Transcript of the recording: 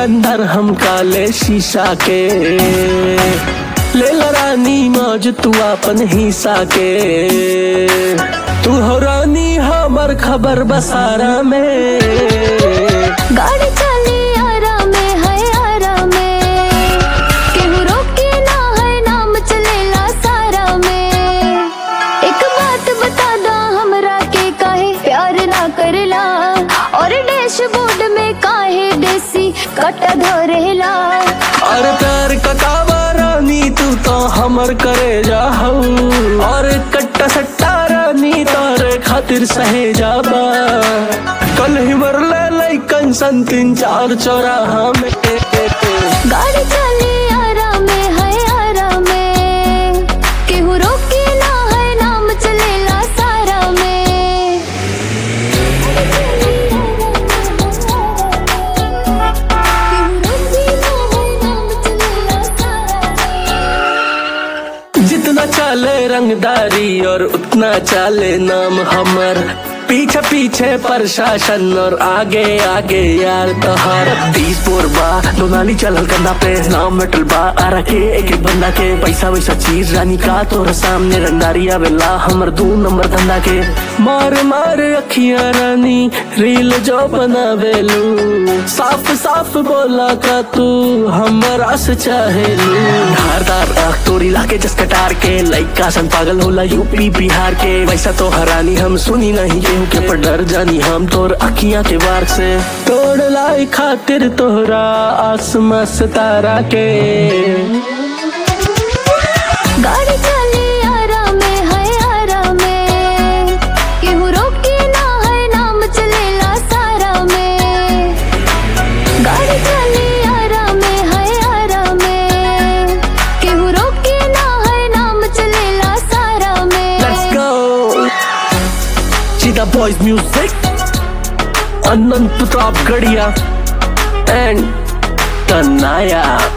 अंदर हम काले शीशा के, ले ला रानी मौज तू अपन हिस्सा के। तू हो रानी हमर खबर बसारा में, गाड़ी चली आरा में है आरा में, केहू रोके ना है नाम चलेला सारा में। एक बात बता दा हमरा के काहे प्यार ना करेला, और डैशबोर्ड में काहे देसी कट्टा धरेला। और प्यार कटावा रानी तू तो हमर करे जाहू, और कट्टा सट्टा रानी तारे खातिर सहे जाबा। कल ही मरले लइकन सन 3-4 चौराहा में, गाड़ी चली आरा में है आरा में, केहू रोके ना है नाम चलेला सारा में। जितना चाले रंगदारी और उतना चाले नाम हमर, पीछे पीछे प्रशासन और आगे आगे यार तोहार। 30 बोर बा दोनाली चलल कंधा पे, नाम मेटल बा आरा के एक एक बंदा के। पैसा वैसा चीज रानी का तोर सामने रंगदारी आवेला हमर 2 नंबर धंधा के। मार मार अखियां रानी रील जो बनावेलू, साफ साफ बोला का तू हमरा से चाहेलू। धारदार आँख तोरी लाके जस कटार के, लइका सन पागल होला यूपी बिहार के। वैसा तो हरानी हम सुनी नहीं केहू के, पर डर जानी हम तोर अखियां के वार से। तोड़ लाई खातिर तोहरा आसमां सितारा के, गाड़ी चली आरा में है आरा में, केहू रोके ना है नाम चलेला सारा में। गाड़ी चली आरा में है आरा में, केहू रोके ना है नाम चलेला सारा में। Let's go Cheetah Boys Music, अनंत प्रताप गढ़िया एंड तनाया।